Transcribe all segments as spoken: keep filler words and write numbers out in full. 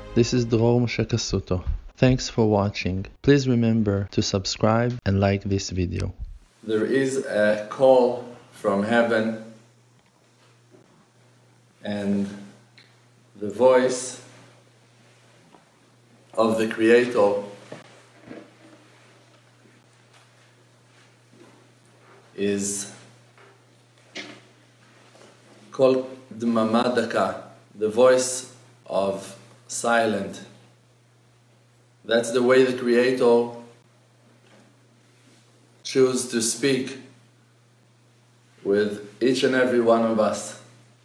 This is Dror Moshe Kasuto. Thanks for watching. Please remember to subscribe and like this video. There is a call from heaven, and the voice of the Creator is called Dmama Daka, the voice of silent. That's the way the Creator chooses to speak with each and every one of us.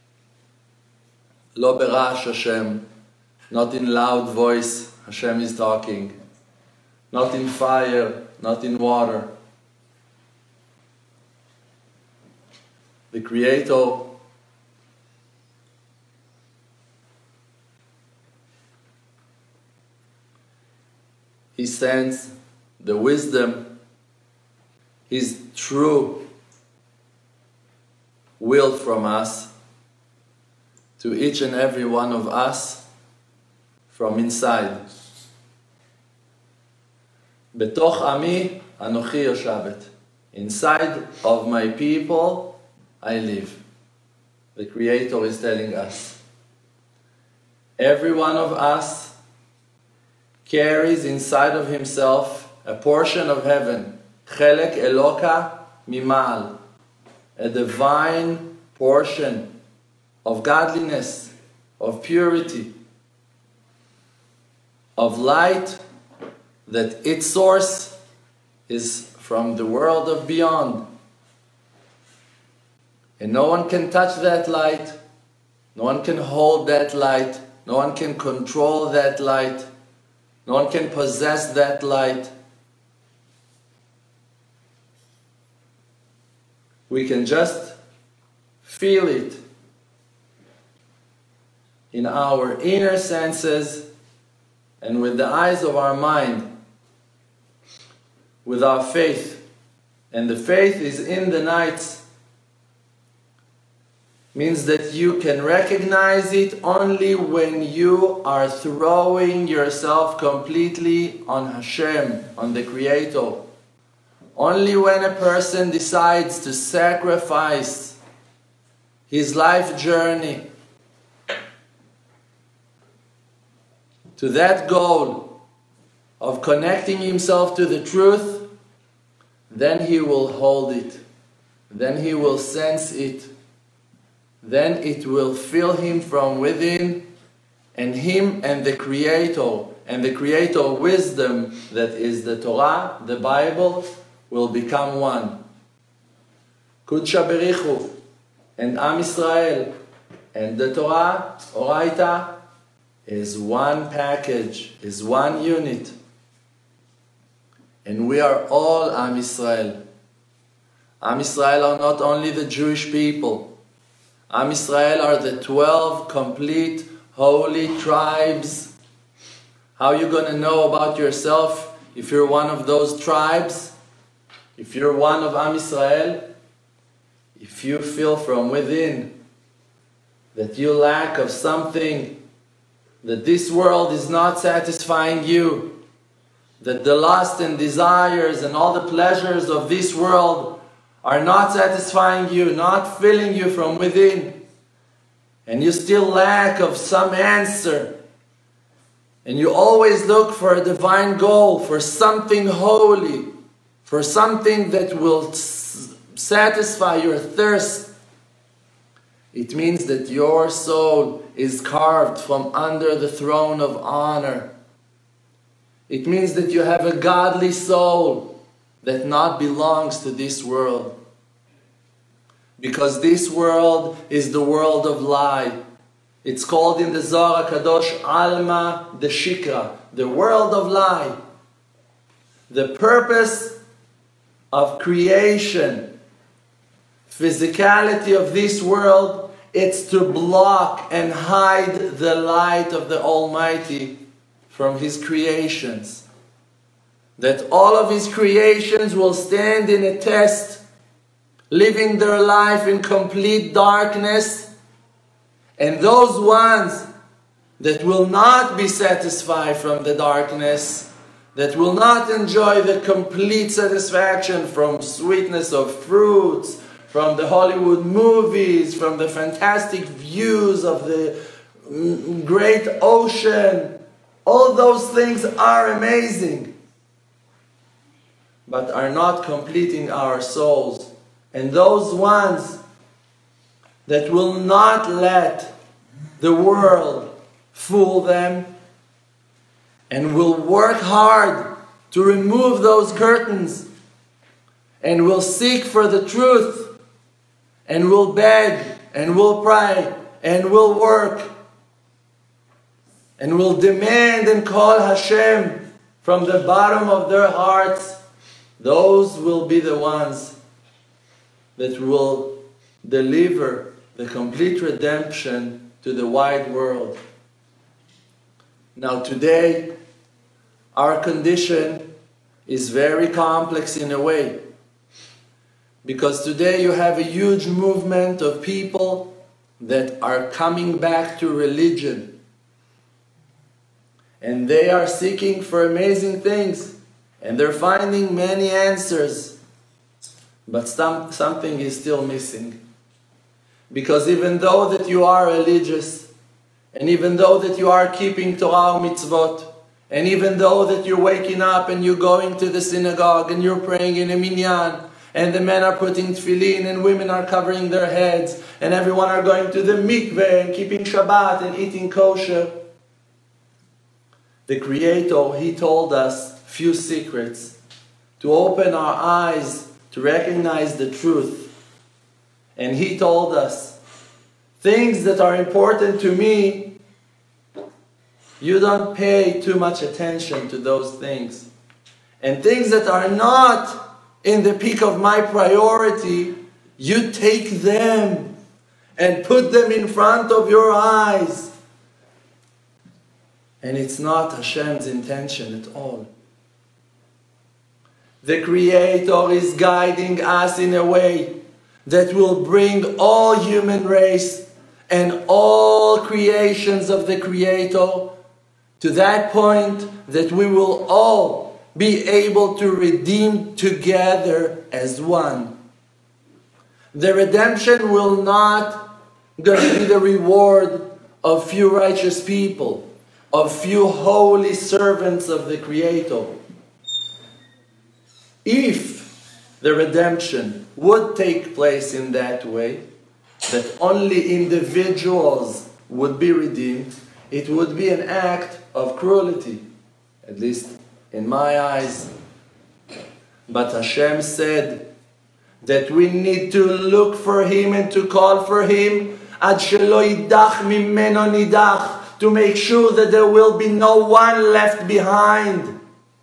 Lo berash Hashem, not in loud voice Hashem is talking, not in fire, not in water. The Creator He sends the wisdom, His true will from us to each and every one of us from inside. Betoch ami anochi yoshavet. Inside of my people I live. The Creator is telling us. Every one of us carries inside of himself a portion of heaven, chelek eloka mimal, a divine portion of godliness, of purity, of light, that its source is from the world of beyond. And no one can touch that light, no one can hold that light, no one can control that light, no one can possess that light. We can just feel it in our inner senses and with the eyes of our mind, with our faith. And the faith is in the nights. Means that you can recognize it only when you are throwing yourself completely on Hashem, on the Creator. Only when a person decides to sacrifice his life journey to that goal of connecting himself to the truth, then he will hold it, then he will sense it. Then it will fill him from within, and him and the Creator, and the Creator wisdom that is the Torah, the Bible, will become one. Kudsha Berichu, and Am Yisrael, and the Torah, Oraita, is one package, is one unit. And we are all Am Yisrael. Am Yisrael are not only the Jewish people. Am Yisrael are the twelve complete holy tribes. How are you going to know about yourself if you're one of those tribes? If you're one of Am Yisrael? If you feel from within that you lack of something, that this world is not satisfying you, that the lust and desires and all the pleasures of this world are not satisfying you, not filling you from within, and you still lack of some answer, and you always look for a divine goal, for something holy, for something that will satisfy your thirst, it means that your soul is carved from under the throne of honor. It means that you have a godly soul that not belongs to this world. Because this world is the world of lie. It's called in the Zohar Kadosh Alma de Shikra, the world of lie. The purpose of creation, physicality of this world, it's to block and hide the light of the Almighty from His creations. That all of His creations will stand in a test, living their life in complete darkness, and those ones that will not be satisfied from the darkness, that will not enjoy the complete satisfaction from sweetness of fruits, from the Hollywood movies, from the fantastic views of the great ocean. All those things are amazing, but are not completing our souls. And those ones that will not let the world fool them and will work hard to remove those curtains and will seek for the truth and will beg and will pray and will work and will demand and call Hashem from the bottom of their hearts, those will be the ones that will deliver the complete redemption to the wide world. Now today, our condition is very complex in a way, because today you have a huge movement of people that are coming back to religion, and they are seeking for amazing things, and they're finding many answers, but some, something is still missing. Because even though that you are religious, and even though that you are keeping Torah mitzvot, and even though that you're waking up and you're going to the synagogue and you're praying in a minyan, and the men are putting tefillin and women are covering their heads, and everyone are going to the mikveh and keeping Shabbat and eating kosher, the Creator, He told us few secrets to open our eyes to recognize the truth. And He told us, things that are important to me, you don't pay too much attention to those things. And things that are not in the peak of my priority, you take them and put them in front of your eyes. And it's not Hashem's intention at all. The Creator is guiding us in a way that will bring all human race and all creations of the Creator to that point that we will all be able to redeem together as one. The redemption will not going to be the reward of few righteous people, of few holy servants of the Creator. If the redemption would take place in that way, that only individuals would be redeemed, it would be an act of cruelty, at least in my eyes. But Hashem said that we need to look for Him and to call for Him ad shelo yidach mimeno nidach, to make sure that there will be no one left behind.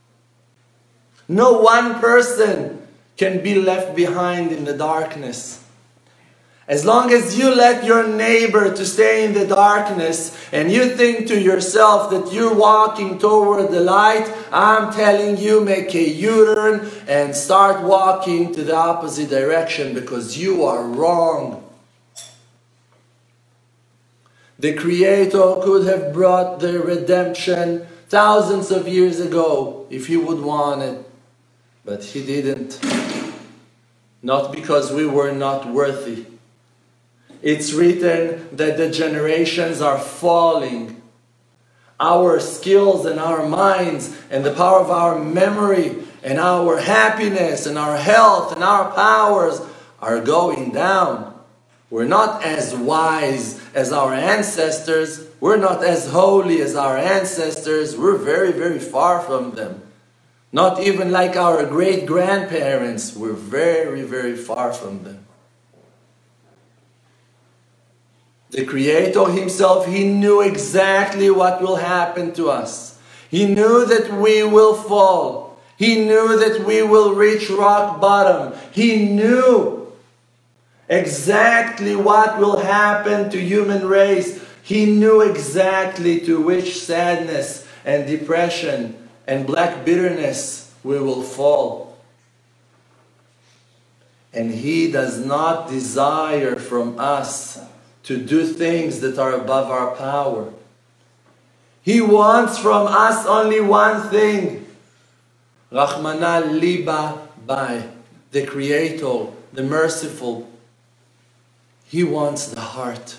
No one person can be left behind in the darkness. As long as you let your neighbor to stay in the darkness and you think to yourself that you're walking toward the light, I'm telling you, make a U-turn and start walking to the opposite direction, because you are wrong. The Creator could have brought the redemption thousands of years ago if He would want it, but He didn't. Not because we were not worthy. It's written that the generations are falling. Our skills and our minds and the power of our memory and our happiness and our health and our powers are going down. We're not as wise as our ancestors. We're not as holy as our ancestors. We're very, very far from them. Not even like our great-grandparents. We're very, very far from them. The Creator Himself, He knew exactly what will happen to us. He knew that we will fall. He knew that we will reach rock bottom. He knew exactly what will happen to human race. He knew exactly to which sadness and depression and black bitterness we will fall. And He does not desire from us to do things that are above our power. He wants from us only one thing. Rachmana liba bai, the Creator, the Merciful. He wants the heart.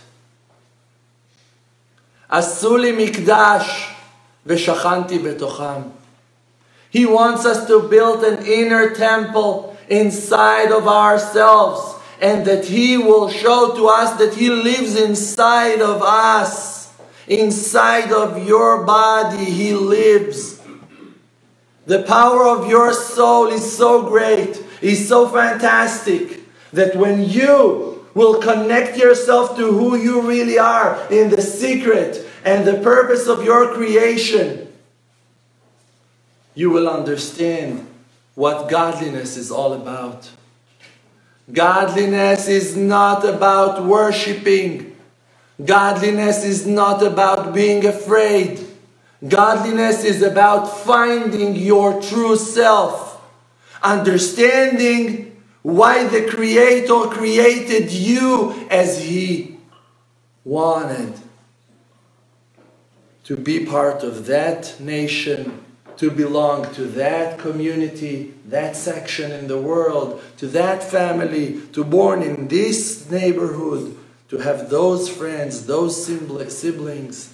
Asu li mikdash v'shachanti betocham. He wants us to build an inner temple inside of ourselves, and that He will show to us that He lives inside of us. Inside of your body He lives. The power of your soul is so great, is so fantastic, that when you will connect yourself to who you really are in the secret and the purpose of your creation, you will understand what godliness is all about. Godliness is not about worshipping. Godliness is not about being afraid. Godliness is about finding your true self. Understanding why the Creator created you as He wanted. To be part of that nation, to belong to that community, that section in the world, to that family, to born in this neighborhood, to have those friends, those siblings.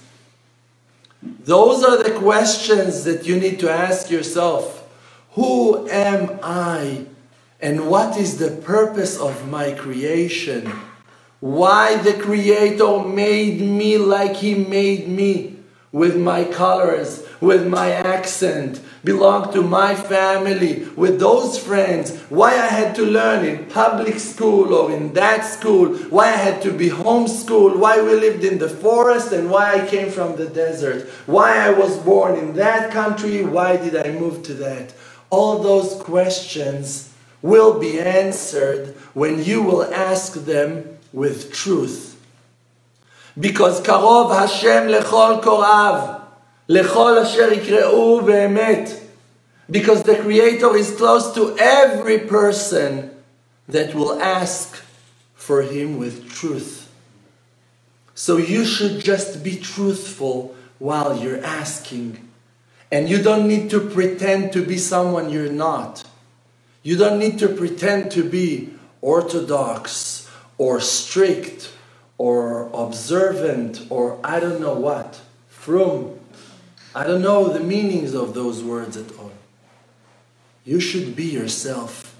Those are the questions that you need to ask yourself. Who am I? And what is the purpose of my creation? Why the Creator made me like He made me? With my colors, with my accent, belong to my family, with those friends, why I had to learn in public school or in that school, why I had to be homeschooled, why we lived in the forest and why I came from the desert, why I was born in that country, why did I move to that. All those questions will be answered when you will ask them with truth. Because karov Hashem lechol korav, lechol asher yikreu be'emet. Because the Creator is close to every person that will ask for Him with truth. So you should just be truthful while you're asking. And you don't need to pretend to be someone you're not. You don't need to pretend to be orthodox or strict or observant, or I don't know what, frum. I don't know the meanings of those words at all. You should be yourself.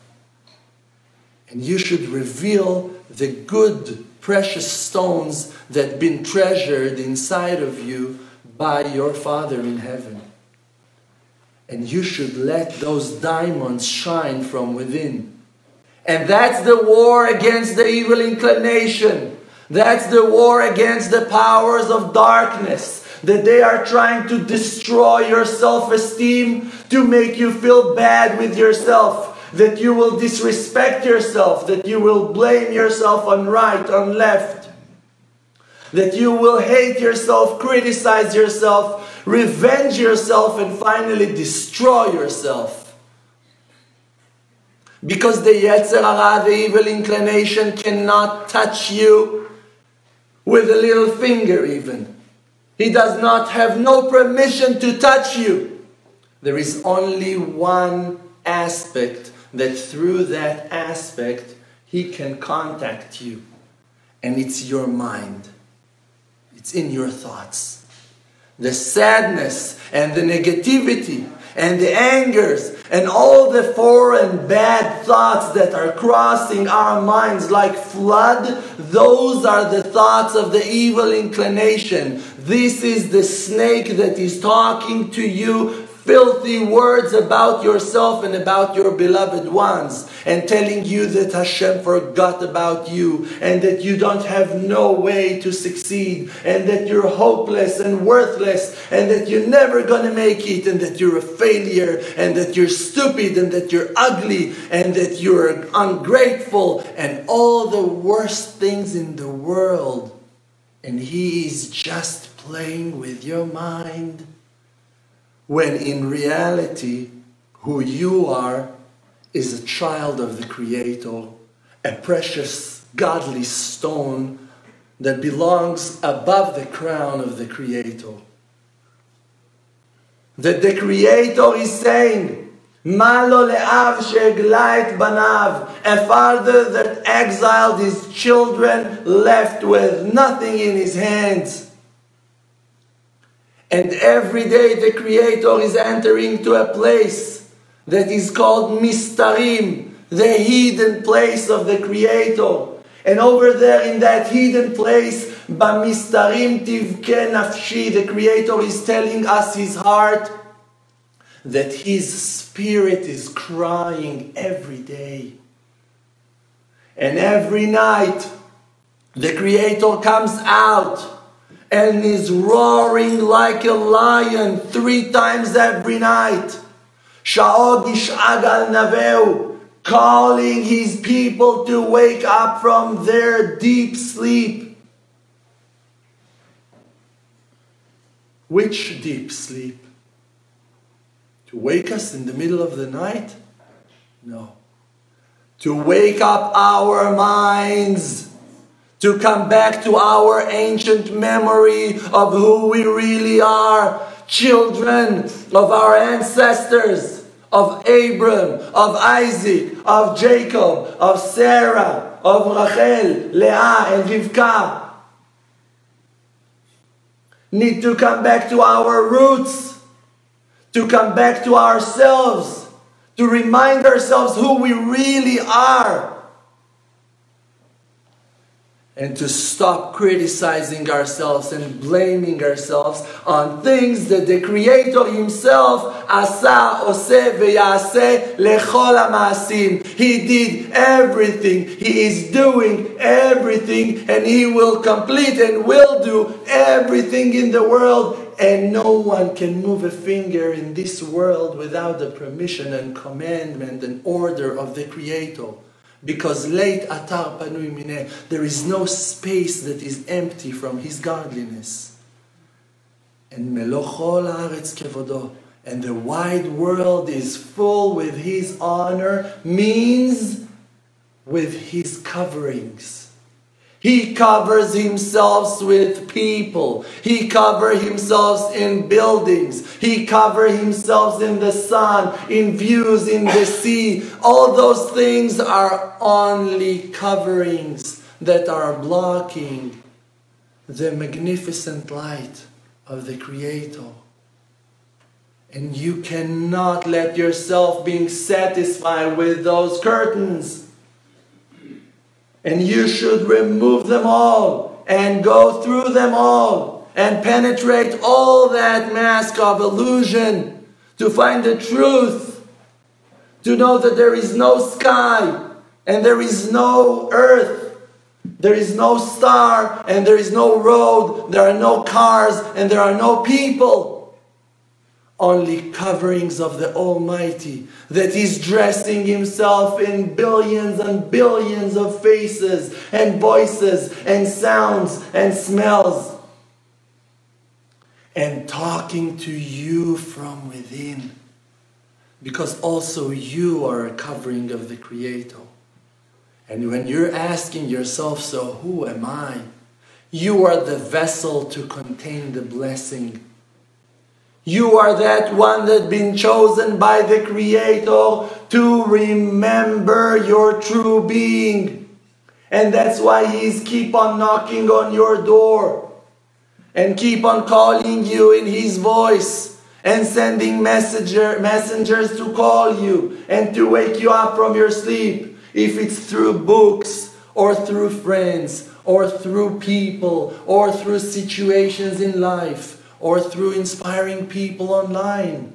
And you should reveal the good, precious stones that have been treasured inside of you by your Father in heaven. And you should let those diamonds shine from within. And that's the war against the evil inclination. That's the war against the powers of darkness, that they are trying to destroy your self-esteem, to make you feel bad with yourself, that you will disrespect yourself, that you will blame yourself on right, on left, that you will hate yourself, criticize yourself, revenge yourself, and finally destroy yourself. Because the Yetzer Hara, the evil inclination, cannot touch you with a little finger even. He does not have no permission to touch you. There is only one aspect that through that aspect he can contact you. And it's your mind. It's in your thoughts. The sadness and the negativity and the angers and all the foreign bad thoughts that are crossing our minds like flood, those are the thoughts of the evil inclination. This is the snake that is talking to you filthy words about yourself and about your beloved ones, and telling you that Hashem forgot about you, and that you don't have no way to succeed, and that you're hopeless and worthless, and that you're never going to make it, and that you're a failure, and that you're stupid, and that you're ugly, and that you're ungrateful, and all the worst things in the world. And he is just playing with your mind. When in reality, who you are is a child of the Creator, a precious godly stone that belongs above the crown of the Creator. that the Creator is saying, Ma lo le'av she'egla et banav, a father that exiled his children, left with nothing in his hands. And every day the Creator is entering to a place that is called Mistarim, the hidden place of the Creator. And over there in that hidden place, Bamistarim tivke nafshi, the Creator is telling us his heart, that his spirit is crying every day. And every night, the Creator comes out and is roaring like a lion three times every night. Sha'od yish'ag al naveu, calling his people to wake up from their deep sleep. Which deep sleep? To wake us in the middle of the night? No. To wake up our minds, to come back to our ancient memory of who we really are, children of our ancestors, of Abram, of Isaac, of Jacob, of Sarah, of Rachel, Leah, and Rivka. Need to come back to our roots, to come back to ourselves, to remind ourselves who we really are, and to stop criticizing ourselves and blaming ourselves on things that the Creator Himself asa oseh v'yaseh lechol ha'maasim. He did everything. He is doing everything, and He will complete and will do everything in the world. And no one can move a finger in this world without the permission and commandment and order of the Creator. Because late atar panui mineh, there is no space that is empty from His godliness. And melochol haaretz kevodo, and the wide world is full with His honor, means with His coverings. He covers Himself with people. He covers Himself in buildings. He covers Himself in the sun, in views, in the sea. All those things are only coverings that are blocking the magnificent light of the Creator. And you cannot let yourself be satisfied with those curtains. And you should remove them all and go through them all and penetrate all that mask of illusion to find the truth, to know that there is no sky and there is no earth, there is no star and there is no road, there are no cars and there are no people. Only coverings of the Almighty, that is dressing Himself in billions and billions of faces and voices and sounds and smells, and talking to you from within, because also you are a covering of the Creator. And when you're asking yourself, so who am I? You are the vessel to contain the blessing. You are that one that's been chosen by the Creator to remember your true being. And that's why He's keep on knocking on your door and keep on calling you in His voice and sending messenger, messengers to call you and to wake you up from your sleep. If it's through books or through friends or through people or through situations in life, or through inspiring people online.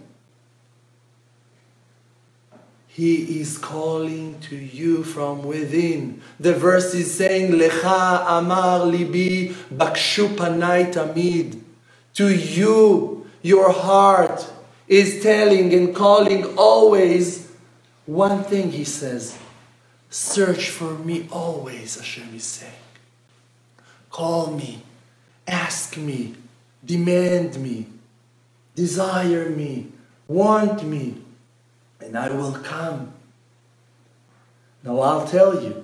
He is calling to you from within. The verse is saying, Lecha amar libi bakshu panai tamid. To you, your heart is telling and calling always one thing, He says. Search for me always, Hashem is saying. Call me, ask me, demand me, desire me, want me, and I will come. Now I'll tell you,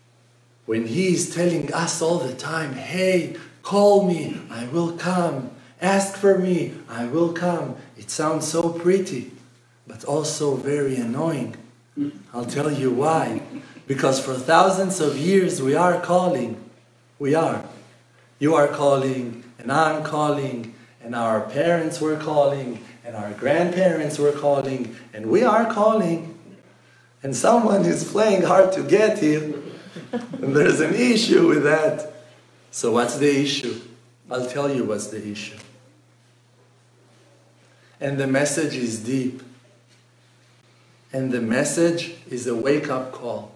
when He is telling us all the time, hey, call me, I will come, Ask for me, I will come. It sounds so pretty, but also very annoying. I'll tell you why. Because for thousands of years we are calling. We are. You are calling, and I'm calling, and our parents were calling, and our grandparents were calling, and we are calling. And someone is playing hard to get here, and there's an issue with that. So what's the issue? I'll tell you what's the issue. And the message is deep. And the message is a wake-up call.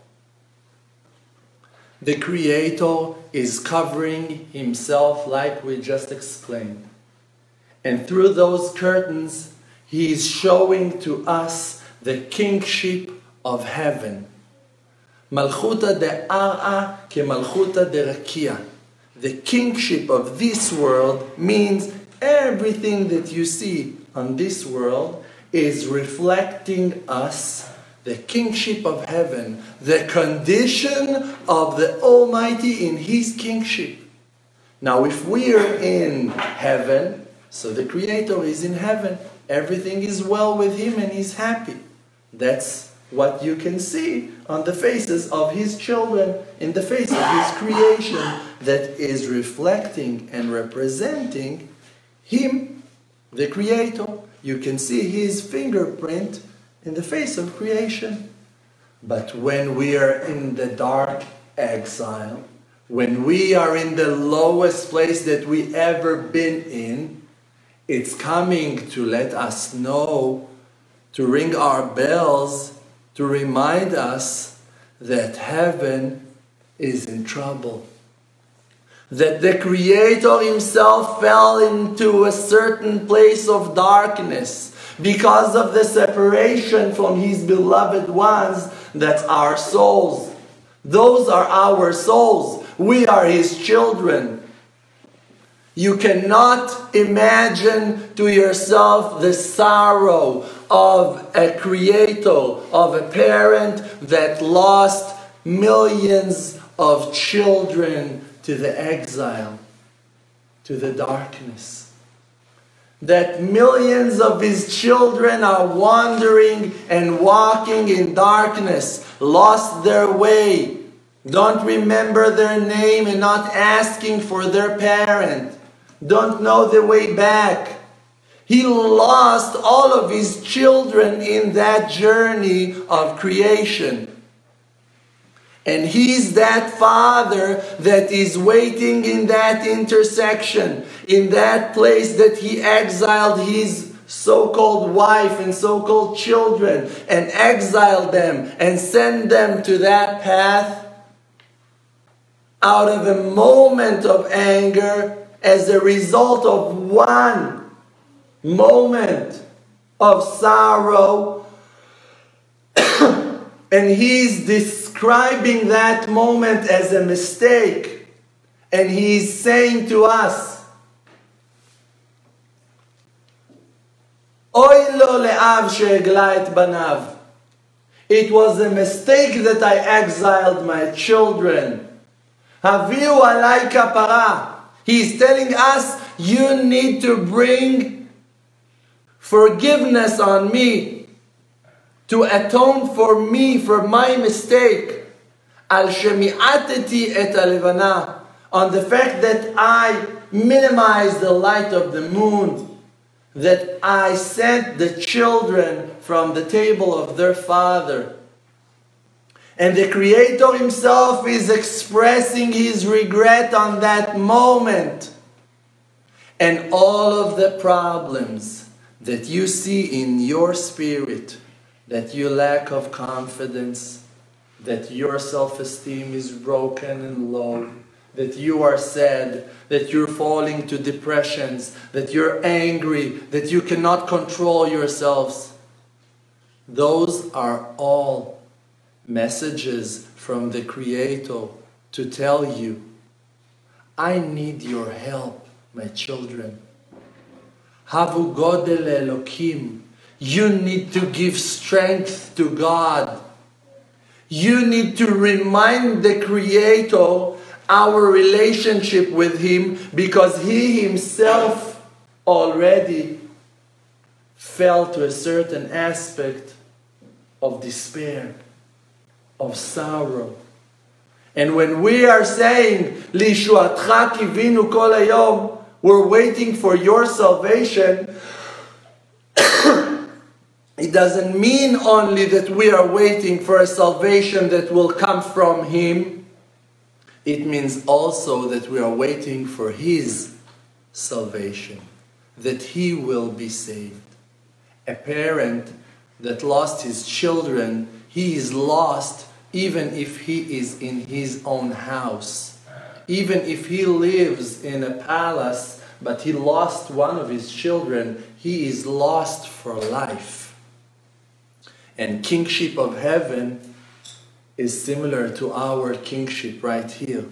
The Creator is covering Himself like we just explained. And through those curtains, He is showing to us the kingship of heaven. Malchuta de Ar'a ke Malchuta de Rakia. The kingship of this world means everything that you see on this world is reflecting us, the kingship of heaven, the condition of the Almighty in His kingship. Now, if we are in heaven, so the Creator is in heaven, everything is well with Him and He's happy. That's what you can see on the faces of His children, in the face of His creation, that is reflecting and representing Him, the Creator. You can see His fingerprint in the face of creation. But when we are in the dark exile, when we are in the lowest place that we ever been in, it's coming to let us know, to ring our bells, to remind us that heaven is in trouble. That the Creator Himself fell into a certain place of darkness because of the separation from His beloved ones. That's our souls. Those are our souls. We are His children. You cannot imagine to yourself the sorrow of a creator, of a parent that lost millions of children to the exile, to the darkness. That millions of his children are wandering and walking in darkness, lost their way, don't remember their name and not asking for their parent, don't know the way back. He lost all of his children in that journey of creation. And He's that Father that is waiting in that intersection, in that place that He exiled His so-called wife and so-called children and exiled them and sent them to that path out of a moment of anger as a result of one moment of sorrow. And He's describing that moment as a mistake. And He's saying to us, Oy lo le'av she'egla et banav. It was a mistake that I exiled my children. Haviu alai kapara. He's telling us, you need to bring forgiveness on me, to atone for me, for my mistake. Al shemi'ateti et alevana. On the fact that I minimized the light of the moon, that I sent the children from the table of their father. And the Creator Himself is expressing His regret on that moment. And all of the problems that you see in your spirit, that you lack of confidence, that your self-esteem is broken and low, that you are sad, that you're falling to depressions, that you're angry, that you cannot control yourselves. Those are all messages from the Creator to tell you, I need your help, my children. Havu godel Elokim. You need to give strength to God. You need to remind the Creator our relationship with Him, because He Himself already fell to a certain aspect of despair, of sorrow. And when we are saying, Lishuatcha kivinu kol hayom, we're waiting for your salvation, it doesn't mean only that we are waiting for a salvation that will come from Him. It means also that we are waiting for His salvation, that He will be saved. A parent that lost his children, he is lost even if he is in his own house. Even if he lives in a palace, but he lost one of his children, he is lost for life. And kingship of heaven is similar to our kingship right here.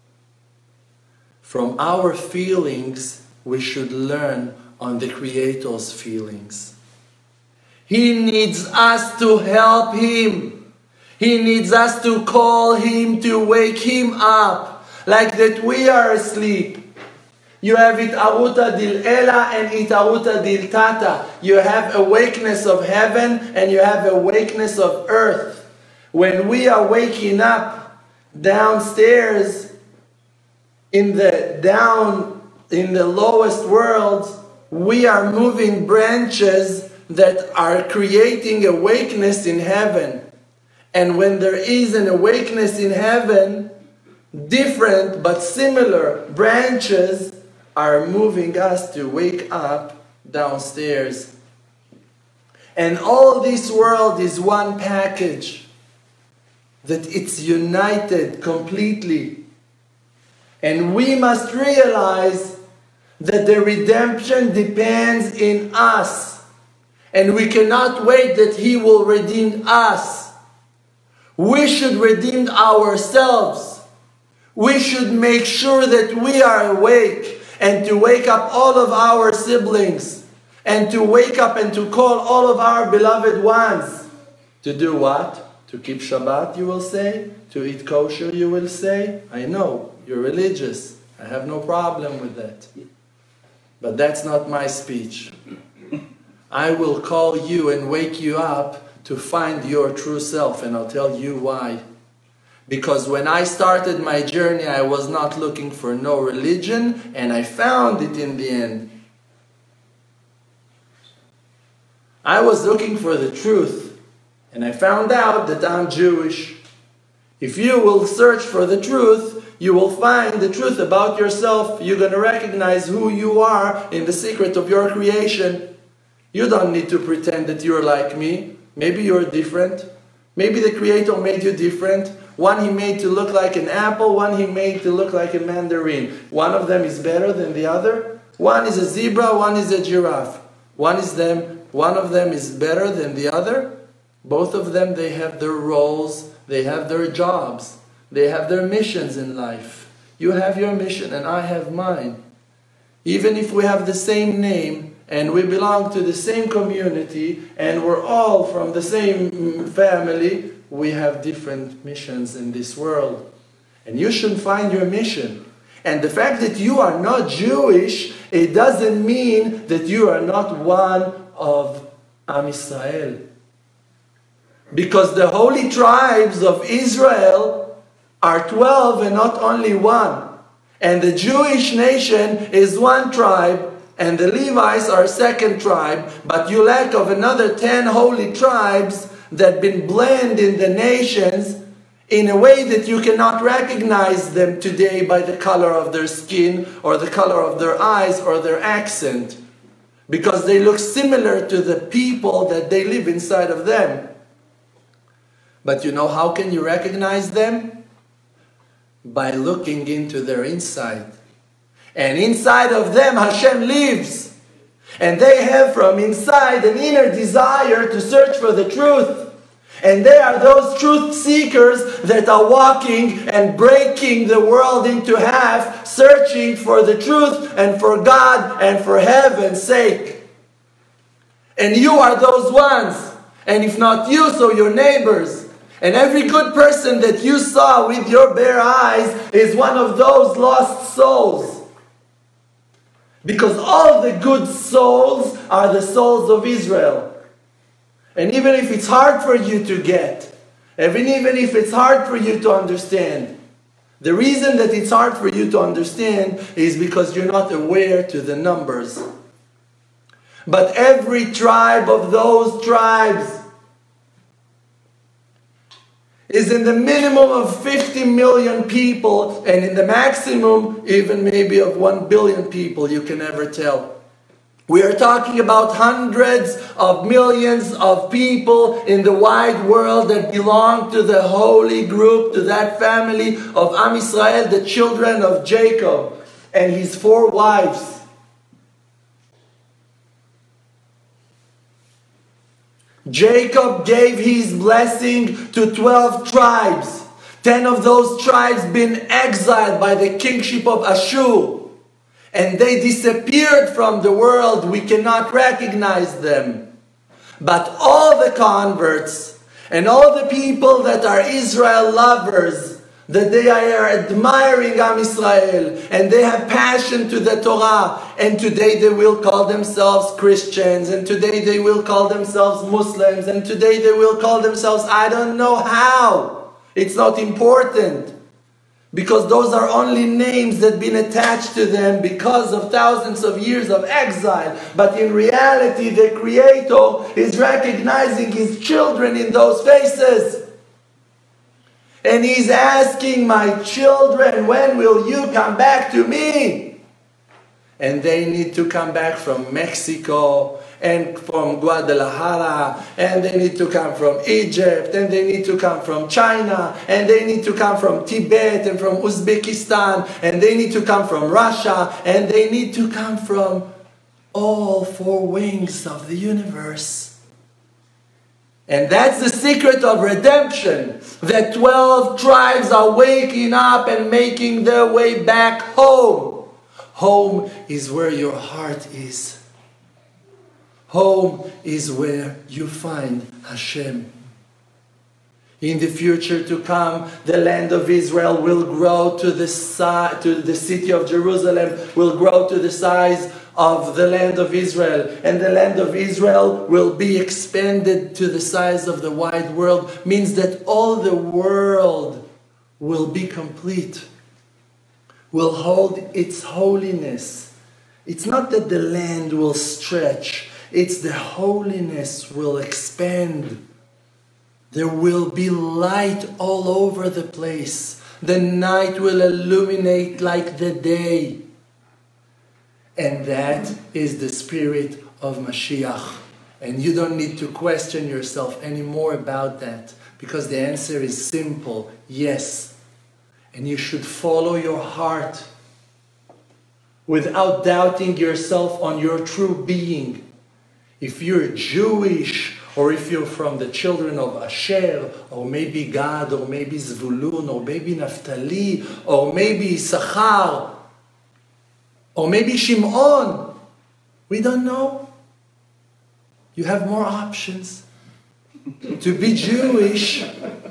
From our feelings, we should learn on the Creator's feelings. He needs us to help Him. He needs us to call Him, to wake Him up, like that we are asleep. You have itaruta dil ela and itaruta dil tata. You have awakeness of heaven and you have awakeness of earth. When we are waking up downstairs in the down in the lowest world, we are moving branches that are creating awakeness in heaven. And when there is an awakeness in heaven, different but similar branches are moving us to wake up downstairs. And all this world is one package, that it's united completely. And we must realize that the redemption depends in us. And we cannot wait that He will redeem us. We should redeem ourselves. We should make sure that we are awake, and to wake up all of our siblings, and to wake up and to call all of our beloved ones. To do what? To keep Shabbat, you will say? To eat kosher, you will say? I know, you're religious. I have no problem with that. But that's not my speech. I will call you and wake you up to find your true self, and I'll tell you why. Because when I started my journey, I was not looking for no religion, and I found it in the end. I was looking for the truth, and I found out that I'm Jewish. If you will search for the truth, you will find the truth about yourself. You're going to recognize who you are in the secret of your creation. You don't need to pretend that you're like me. Maybe you're different. Maybe the Creator made you different. One He made to look like an apple, one He made to look like a mandarin. One of them is better than the other. One is a zebra, one is a giraffe. One is them, one of them is better than the other. Both of them, they have their roles, they have their jobs, they have their missions in life. You have your mission and I have mine. Even if we have the same name, and we belong to the same community, and we're all from the same family, we have different missions in this world. And you should find your mission. And the fact that you are not Jewish, it doesn't mean that you are not one of Am Yisrael. Because the holy tribes of Israel are twelve and not only one. And the Jewish nation is one tribe, and the Levites are a second tribe, but you lack of another ten holy tribes that been blended in the nations in a way that you cannot recognize them today by the color of their skin or the color of their eyes or their accent, because they look similar to the people that they live inside of them. But you know how can you recognize them? By looking into their inside. And inside of them Hashem lives. And they have from inside an inner desire to search for the truth. And they are those truth seekers that are walking and breaking the world into half, searching for the truth and for God and for heaven's sake. And you are those ones. And if not you, so your neighbors. And every good person that you saw with your bare eyes is one of those lost souls. Because all the good souls are the souls of Israel. And even if it's hard for you to get, even, even if it's hard for you to understand, the reason that it's hard for you to understand is because you're not aware to the numbers. But every tribe of those tribes is in the minimum of fifty million people, and in the maximum even maybe of one billion people, you can never tell. We are talking about hundreds of millions of people in the wide world that belong to the holy group, to that family of Am Yisrael, the children of Jacob and his four wives. Jacob gave his blessing to twelve tribes. Ten of those tribes been exiled by the kingship of Ashur. And they disappeared from the world. We cannot recognize them. But all the converts and all the people that are Israel lovers, that they are admiring Am Yisrael and they have passion to the Torah, and today they will call themselves Christians, and today they will call themselves Muslims, and today they will call themselves, I don't know how. It's not important. Because those are only names that have been attached to them because of thousands of years of exile. But in reality, the Creator is recognizing His children in those faces. And He's asking, my children, when will you come back to me? And they need to come back from Mexico and from Guadalajara, and they need to come from Egypt, and they need to come from China, and they need to come from Tibet and from Uzbekistan, and they need to come from Russia, and they need to come from all four wings of the universe. And that's the secret of redemption. The twelve tribes are waking up and making their way back home. Home is where your heart is. Home is where you find Hashem. In the future to come, the land of Israel will grow to the si- to the city of Jerusalem, will grow to the size of the land of Israel. And the land of Israel will be expanded to the size of the wide world. Means that all the world will be complete, will hold its holiness. It's not that the land will stretch. It's the holiness will expand. There will be light all over the place. The night will illuminate like the day. And that is the spirit of Mashiach. And you don't need to question yourself anymore about that, because the answer is simple, yes. And you should follow your heart without doubting yourself on your true being. If you're Jewish, or if you're from the children of Asher, or maybe Gad, or maybe Zvulun, or maybe Naphtali, or maybe Issachar, or maybe Shimon, we don't know. You have more options. To be Jewish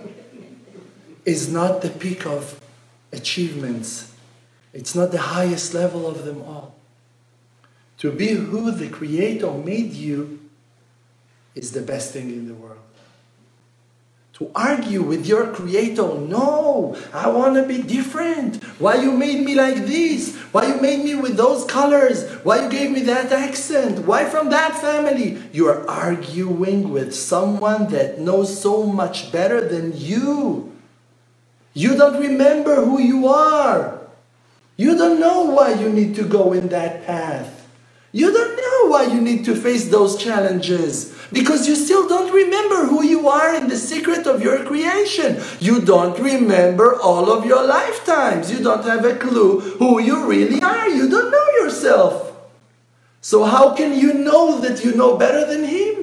is not the peak of achievements. It's not the highest level of them all. To be who the Creator made you is the best thing in the world. To argue with your Creator, no, I want to be different. Why you made me like this? Why you made me with those colors? Why you gave me that accent? Why from that family? You are arguing with someone that knows so much better than you. You don't remember who you are. You don't know why you need to go in that path. You don't know why you need to face those challenges, because you still don't remember who you are in the secret of your creation. You don't remember all of your lifetimes. You don't have a clue who you really are. You don't know yourself. So how can you know that you know better than Him?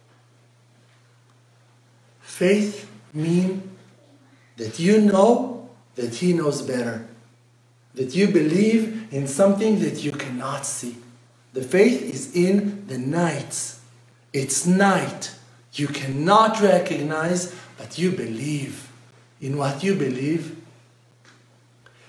Faith means that you know that He knows better. That you believe in something that you cannot see. The faith is in the nights. It's night. You cannot recognize, but you believe. In what you believe?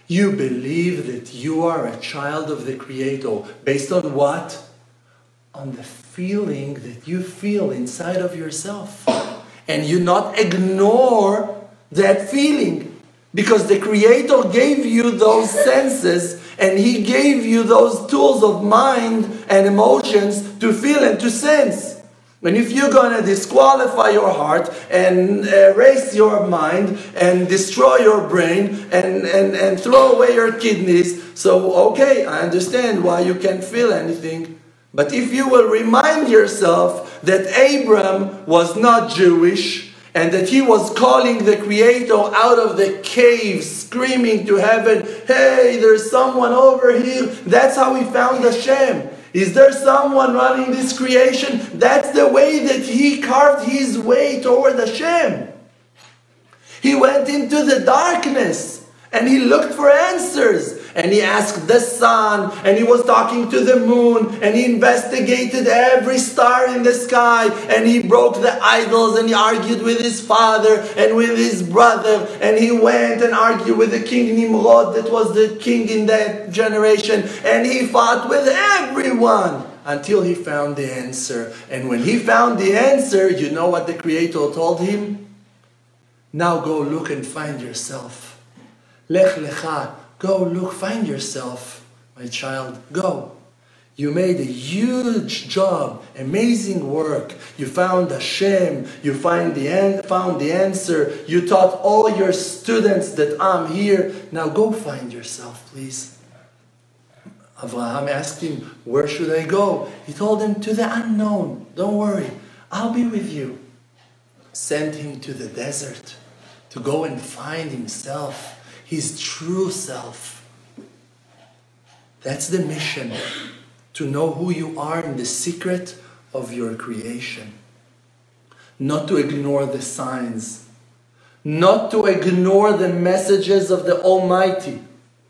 You believe that you are a child of the Creator. Based on what? On the feeling that you feel inside of yourself. And you not ignore that feeling. Because the Creator gave you those senses, and He gave you those tools of mind and emotions to feel and to sense. And if you're going to disqualify your heart and erase your mind and destroy your brain and, and, and throw away your kidneys, so okay, I understand why you can't feel anything. But if you will remind yourself that Abram was not Jewish and that he was calling the Creator out of the cave, screaming to heaven, hey, there's someone over here. That's how he found Hashem. Is there someone running this creation? That's the way that he carved his way toward Hashem. He went into the darkness and he looked for answers. And he asked the sun, and he was talking to the moon, and he investigated every star in the sky, and he broke the idols, and he argued with his father and with his brother, and he went and argued with the king Nimrod that was the king in that generation, and he fought with everyone until he found the answer. And when he found the answer, you know what the Creator told him? Now go look and find yourself. Lech lecha. Go look, find yourself, my child. Go. You made a huge job, amazing work. You found Hashem. You find the an- found the answer. You taught all your students that I'm here. Now go find yourself, please. Abraham asked him, where should I go? He told him, to the unknown. Don't worry, I'll be with you. Send him to the desert to go and find himself. His true self. That's the mission. To know who you are in the secret of your creation. Not to ignore the signs. Not to ignore the messages of the Almighty.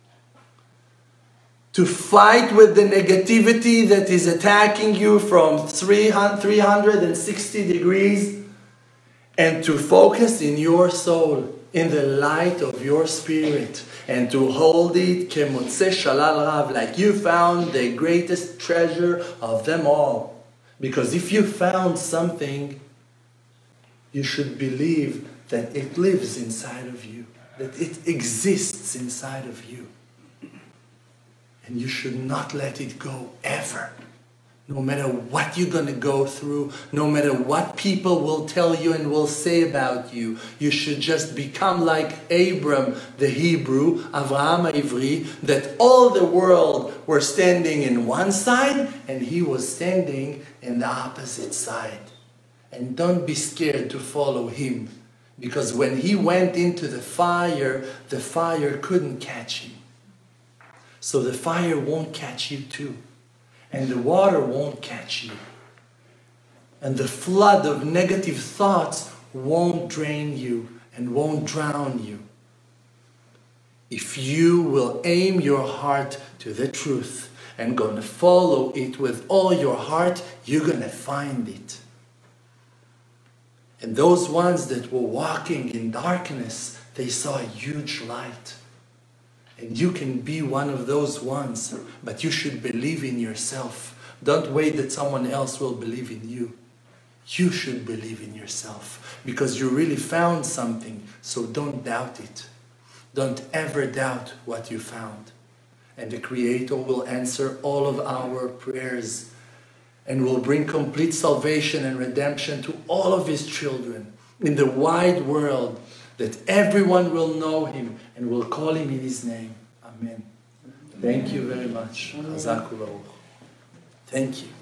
To fight with the negativity that is attacking you from three hundred sixty degrees. And to focus in your soul. In the light of your spirit, and to hold it kemotze shalal rav, like you found the greatest treasure of them all. Because if you found something, you should believe that it lives inside of you, that it exists inside of you. And you should not let it go ever. No matter what you're going to go through, no matter what people will tell you and will say about you, you should just become like Abram, the Hebrew, Avraham Ivri, that all the world were standing in one side and he was standing in the opposite side. And don't be scared to follow him, because when he went into the fire, the fire couldn't catch him. So the fire won't catch you too. And the water won't catch you. And the flood of negative thoughts won't drain you and won't drown you. If you will aim your heart to the truth and gonna follow it with all your heart, you're gonna find it. And those ones that were walking in darkness, they saw a huge light. And you can be one of those ones, but you should believe in yourself. Don't wait that someone else will believe in you. You should believe in yourself, because you really found something, so don't doubt it. Don't ever doubt what you found. And the Creator will answer all of our prayers and will bring complete salvation and redemption to all of His children in the wide world, that everyone will know Him and will call Him in His name. Amen. Thank you very much. Chazak u'baruch. Thank you.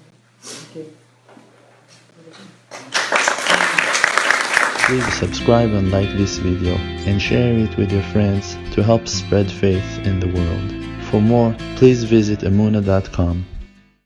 Please subscribe and like this video and share it with your friends to help spread faith in the world. For more, please visit Emunah dot com.